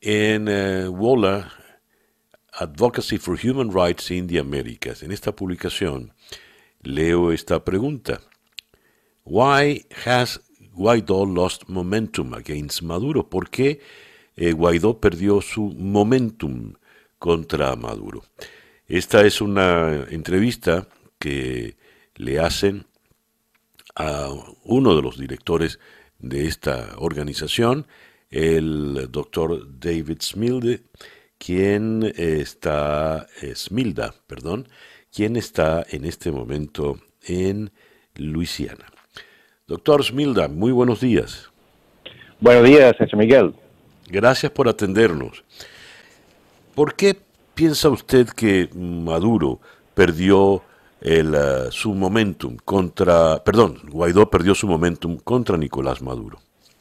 en WOLA, Advocacy for Human Rights in the Americas. En esta publicación leo esta pregunta. Why has Guaidó lost momentum against Maduro? ¿Por qué Guaidó perdió su momentum contra Maduro? Esta es una entrevista que le hacen a uno de los directores de esta organización, el doctor David Smilde, quien está en este momento en Luisiana. Doctor Smilda, muy buenos días. Buenos días, señor Miguel. Gracias por atendernos. ¿Por qué piensa usted que Guaidó perdió su momentum contra Nicolás Maduro?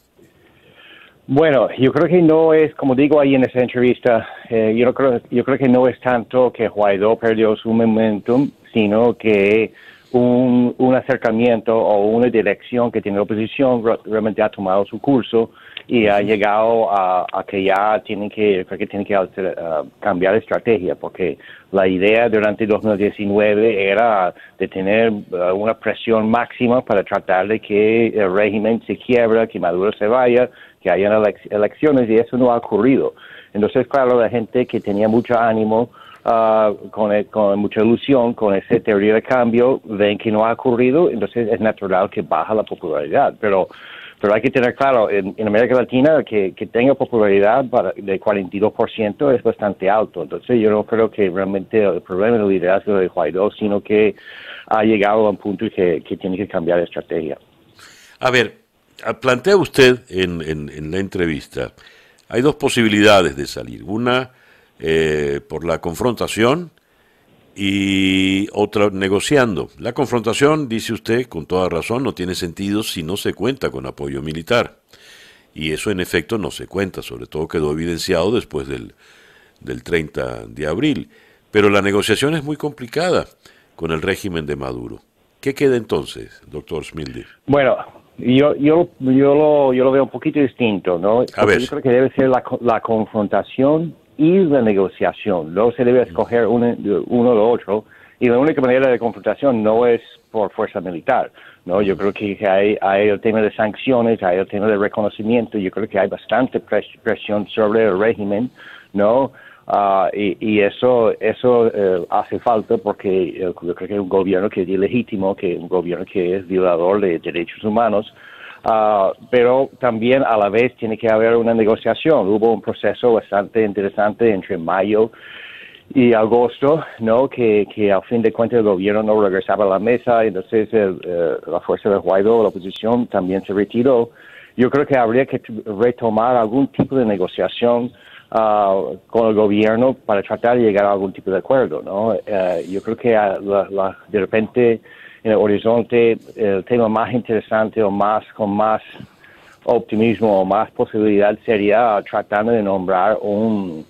Bueno, yo creo que no es, como digo ahí en esa entrevista, yo creo que no es tanto que Guaidó perdió su momentum, sino que un acercamiento o una dirección que tiene la oposición realmente ha tomado su curso y ha llegado a que ya tienen que cambiar de estrategia, porque la idea durante 2019 era de tener una presión máxima para tratar de que el régimen se quiebra, que Maduro se vaya, que hayan elecciones, y eso no ha ocurrido. Entonces, claro, la gente que tenía mucho ánimo, con mucha ilusión, con esa teoría de cambio, ven que no ha ocurrido, entonces es natural que baja la popularidad. Pero hay que tener claro, en América Latina, que tenga popularidad de 42% es bastante alto. Entonces yo no creo que realmente el problema del liderazgo de Guaidó, sino que ha llegado a un punto que tiene que cambiar de estrategia. A ver, plantea usted en la entrevista, hay dos posibilidades de salir. Una, por la confrontación, y otra negociando. La confrontación, dice usted, con toda razón, no tiene sentido si no se cuenta con apoyo militar. Y eso en efecto no se cuenta, sobre todo quedó evidenciado después del 30 de abril. Pero la negociación es muy complicada con el régimen de Maduro. ¿Qué queda entonces, doctor Smilde? Bueno, yo lo veo un poquito distinto, ¿no? A ver. Yo creo que debe ser la confrontación y la negociación. No se debe escoger uno o lo otro. Y la única manera de confrontación no es por fuerza militar, ¿no? Yo creo que hay el tema de sanciones, hay el tema de reconocimiento. Yo creo que hay bastante presión sobre el régimen, ¿no? Y eso hace falta porque yo creo que es un gobierno que es ilegítimo, que es un gobierno que es violador de derechos humanos. Pero también a la vez tiene que haber una negociación. Hubo un proceso bastante interesante entre mayo y agosto, ¿no? Que al fin de cuentas el gobierno no regresaba a la mesa, entonces la fuerza de Guaidó, la oposición, también se retiró. Yo creo que habría que retomar algún tipo de negociación con el gobierno para tratar de llegar a algún tipo de acuerdo, ¿no? Yo creo que de repente en el horizonte el tema más interesante o con más optimismo o más posibilidad sería tratando de nombrar un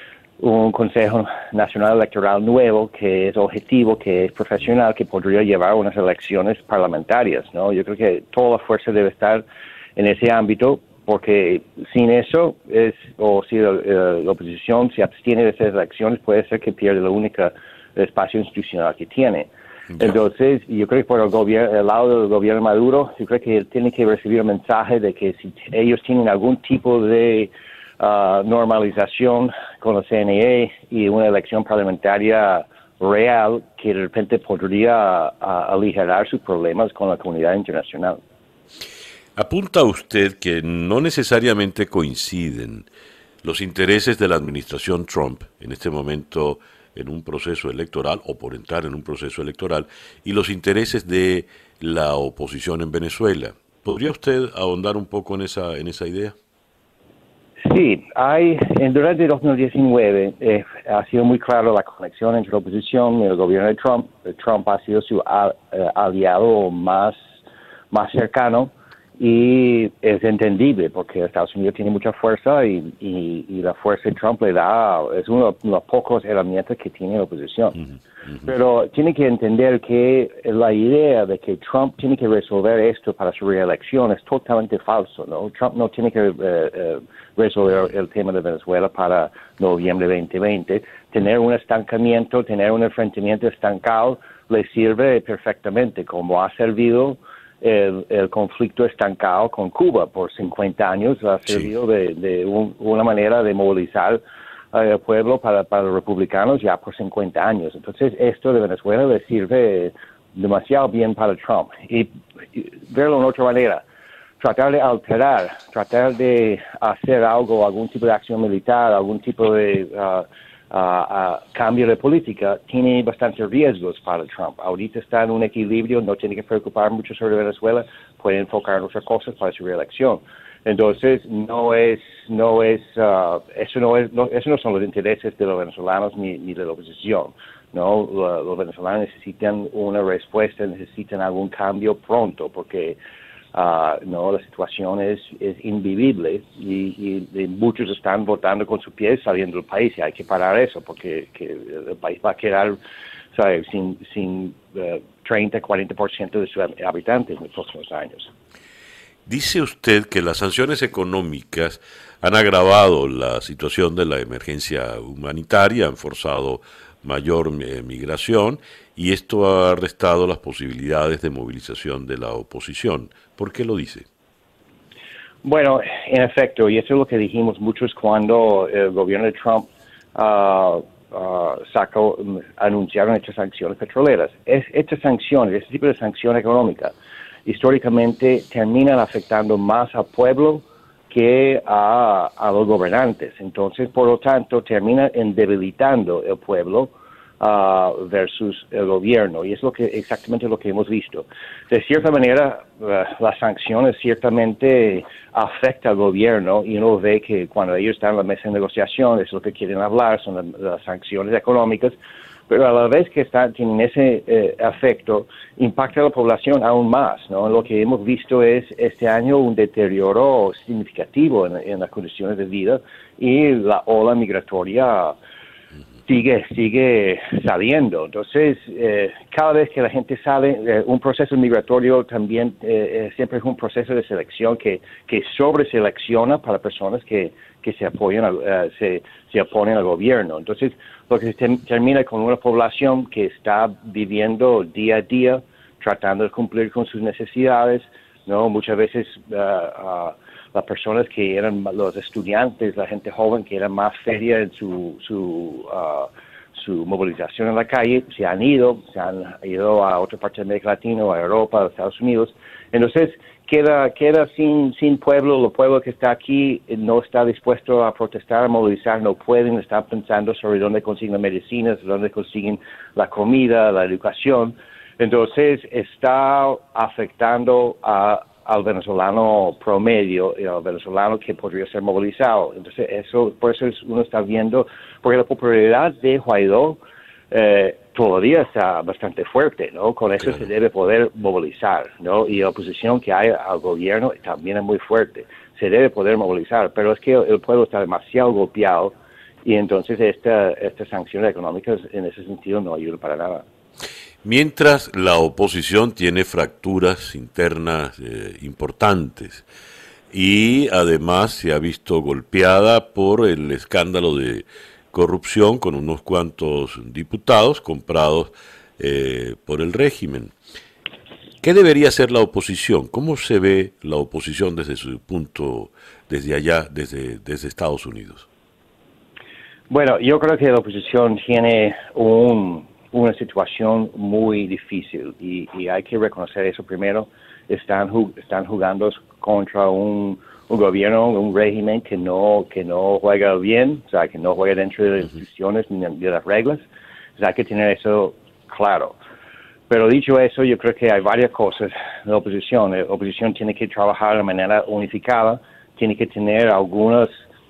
Consejo Nacional Electoral nuevo que es objetivo, que es profesional, que podría llevar unas elecciones parlamentarias, ¿no? Yo creo que toda la fuerza debe estar en ese ámbito, porque sin eso si la oposición se abstiene de esas elecciones, puede ser que pierda el espacio institucional que tiene. Entonces, yo creo que por el lado del gobierno Maduro, yo creo que tiene que recibir el mensaje de que si ellos tienen algún tipo de normalización con la CNE y una elección parlamentaria real, que de repente podría aligerar sus problemas con la comunidad internacional. Apunta usted que no necesariamente coinciden los intereses de la administración Trump en este momento en un proceso electoral o por entrar en un proceso electoral y los intereses de la oposición en Venezuela. ¿Podría usted ahondar un poco en esa idea? Sí, durante 2019 ha sido muy claro la conexión entre la oposición y el gobierno de Trump. Trump ha sido su aliado más cercano y es entendible porque Estados Unidos tiene mucha fuerza y la fuerza de Trump le da, es uno de las pocas herramientas que tiene la oposición. Pero tiene que entender que la idea de que Trump tiene que resolver esto para su reelección es totalmente falso, ¿no? Trump no tiene que resolver el tema de Venezuela para noviembre 2020. Tener un estancamiento, tener un enfrentamiento estancado le sirve perfectamente, como ha servido el conflicto estancado con Cuba por 50 años, ha servido de una manera de movilizar al pueblo para los republicanos ya por 50 años. Entonces, esto de Venezuela le sirve demasiado bien para Trump. Y verlo de otra manera, tratar de alterar, tratar de hacer algo, algún tipo de acción militar, algún tipo de cambio de política, tiene bastantes riesgos para Trump. Ahorita está en un equilibrio, no tiene que preocupar mucho sobre Venezuela, puede enfocar en otras cosas para su reelección. Entonces, eso no son los intereses de los venezolanos ni de la oposición, ¿no? Los venezolanos necesitan una respuesta, necesitan algún cambio pronto, porque no, la situación es invivible y muchos están votando con sus pies saliendo del país y hay que parar eso porque el país va a quedar, ¿sabes?, sin 30-40% de sus habitantes en los próximos años. Dice usted que las sanciones económicas han agravado la situación de la emergencia humanitaria, han forzado mayor migración y esto ha restado las posibilidades de movilización de la oposición. ¿Por qué lo dice? Bueno, en efecto, y eso es lo que dijimos muchos cuando el gobierno de Trump anunciaron estas sanciones petroleras. Estas sanciones, este tipo de sanción económica, históricamente terminan afectando más al pueblo que a los gobernantes. Entonces, por lo tanto, termina debilitando el pueblo versus el gobierno. Y es exactamente lo que hemos visto. De cierta manera, las sanciones ciertamente afectan al gobierno y uno ve que cuando ellos están en la mesa de negociación, es lo que quieren hablar, son las sanciones económicas, pero a la vez que tienen ese efecto, impacta a la población aún más, ¿no? Lo que hemos visto es este año un deterioro significativo en las condiciones de vida y la ola migratoria sigue saliendo. Entonces, cada vez que la gente sale, un proceso migratorio también siempre es un proceso de selección que sobreselecciona para personas que se apoyan se oponen al gobierno. Entonces, lo que se termina con una población que está viviendo día a día, tratando de cumplir con sus necesidades, ¿no? Muchas veces las personas que eran los estudiantes, la gente joven que era más seria en su movilización en la calle, se han ido a otra parte de América Latina, a Europa, a Estados Unidos. Entonces, queda sin pueblo, el pueblo que está aquí no está dispuesto a protestar, a movilizar, no pueden, están pensando sobre dónde consiguen medicinas, dónde consiguen la comida, la educación. Entonces, está afectando al venezolano promedio, al venezolano que podría ser movilizado. Entonces, por eso uno está viendo, porque la popularidad de Guaidó todavía está bastante fuerte, ¿no? Con eso se debe poder movilizar, ¿no? Y la oposición que hay al gobierno también es muy fuerte. Se debe poder movilizar, pero es que el pueblo está demasiado golpeado y entonces estas sanciones económicas en ese sentido no ayudan para nada. Mientras la oposición tiene fracturas internas importantes y además se ha visto golpeada por el escándalo de corrupción con unos cuantos diputados comprados por el régimen. ¿Qué debería hacer la oposición? ¿Cómo se ve la oposición desde su punto, desde allá, desde Estados Unidos? Bueno, yo creo que la oposición tiene una situación muy difícil y hay que reconocer eso primero. Están jugando contra un gobierno, un régimen que no juega bien, o sea, que no juega dentro de las instituciones ni de las reglas. O sea, hay que tener eso claro. Pero dicho eso, yo creo que hay varias cosas de la oposición. La oposición tiene que trabajar de manera unificada, tiene que tener algunas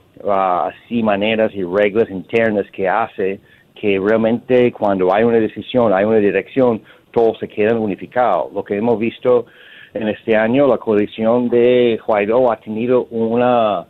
maneras y reglas internas que hace que realmente cuando hay una decisión, hay una dirección, todos se quedan unificados. Lo que hemos visto en este año la coalición de Guaidó ha tenido una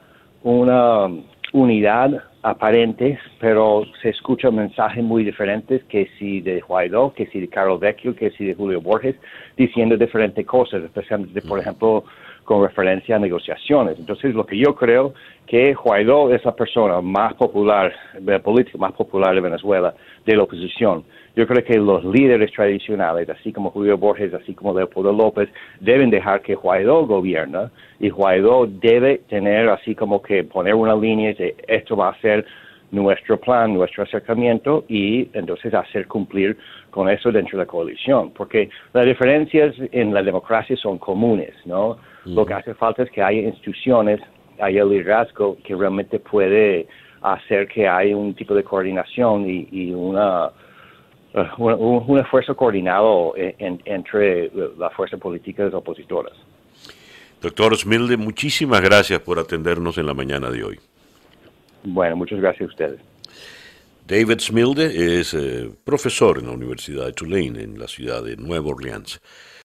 unidad aparente, pero se escuchan mensajes muy diferentes, que si de Guaidó, que si de Carlos Vecchio, que si de Julio Borges, diciendo diferentes cosas, especialmente, por ejemplo, con referencia a negociaciones. Entonces, lo que yo creo que Guaidó es la persona más popular, la política más popular de Venezuela, de la oposición. Yo creo que los líderes tradicionales, así como Julio Borges, así como Leopoldo López, deben dejar que Guaidó gobierna, y Guaidó debe tener así como que poner una línea de esto va a ser nuestro plan, nuestro acercamiento, y entonces hacer cumplir con eso dentro de la coalición, porque las diferencias en la democracia son comunes, ¿no? Lo que hace falta es que haya instituciones, haya liderazgo que realmente puede hacer que haya un tipo de coordinación y un esfuerzo coordinado entre las fuerzas políticas opositoras. Doctor Smilde, muchísimas gracias por atendernos en la mañana de hoy. Bueno, muchas gracias a ustedes. David Smilde es profesor en la Universidad de Tulane, en la ciudad de Nueva Orleans.